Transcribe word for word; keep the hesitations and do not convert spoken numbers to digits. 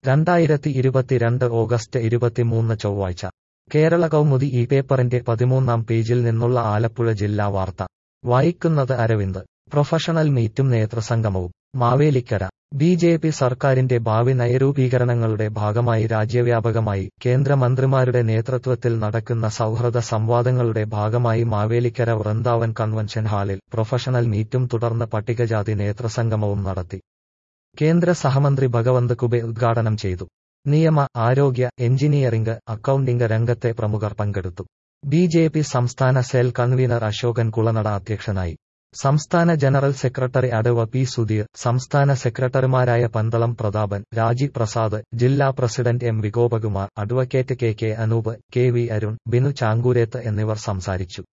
രണ്ടായിരത്തി ഇരുപത്തിരണ്ട് ഓഗസ്റ്റ് ഇരുപത്തിമൂന്ന് ചൊവ്വാഴ്ച കേരള കൗമുദി ഈ പേപ്പറിന്റെ പതിമൂന്നാം പേജിൽ നിന്നുള്ള ആലപ്പുഴ ജില്ലാ വാർത്ത വായിക്കുന്നത് അരവിന്ദ്. പ്രൊഫഷണൽ മീറ്റും നേതൃസംഗമവും മാവേലിക്കര. ബി ജെ പി സർക്കാരിന്റെ ഭാവി നയരൂപീകരണങ്ങളുടെ ഭാഗമായി രാജ്യവ്യാപകമായി കേന്ദ്രമന്ത്രിമാരുടെ നേതൃത്വത്തിൽ നടക്കുന്ന സൗഹൃദ സംവാദങ്ങളുടെ ഭാഗമായി മാവേലിക്കര വൃന്ദാവൻ കൺവെൻഷൻ ഹാളിൽ പ്രൊഫഷണൽ മീറ്റും തുടർന്ന് പട്ടികജാതി നേതൃസംഗമവും നടത്തി. കേന്ദ്ര സഹമന്ത്രി ഭഗവന്ത് കുബെ ഉദ്ഘാടനം ചെയ്തു. നിയമ, ആരോഗ്യ, എഞ്ചിനീയറിംഗ്, അക്കൗണ്ടിംഗ് രംഗത്തെ പ്രമുഖർ പങ്കെടുത്തു. ബി ജെ പി സംസ്ഥാന സെൽ കൺവീനർ അശോകൻ കുളനട അധ്യക്ഷനായി. സംസ്ഥാന ജനറൽ സെക്രട്ടറി അടവ പി സുധീർ, സംസ്ഥാന സെക്രട്ടറിമാരായ പന്തളം പ്രതാപൻ, രാജി പ്രസാദ്, ജില്ലാ president M Vigopakumar, advocate K K Anoop, K V Arun, Binu Chankoorethu എന്നിവർ സംസാരിച്ചു.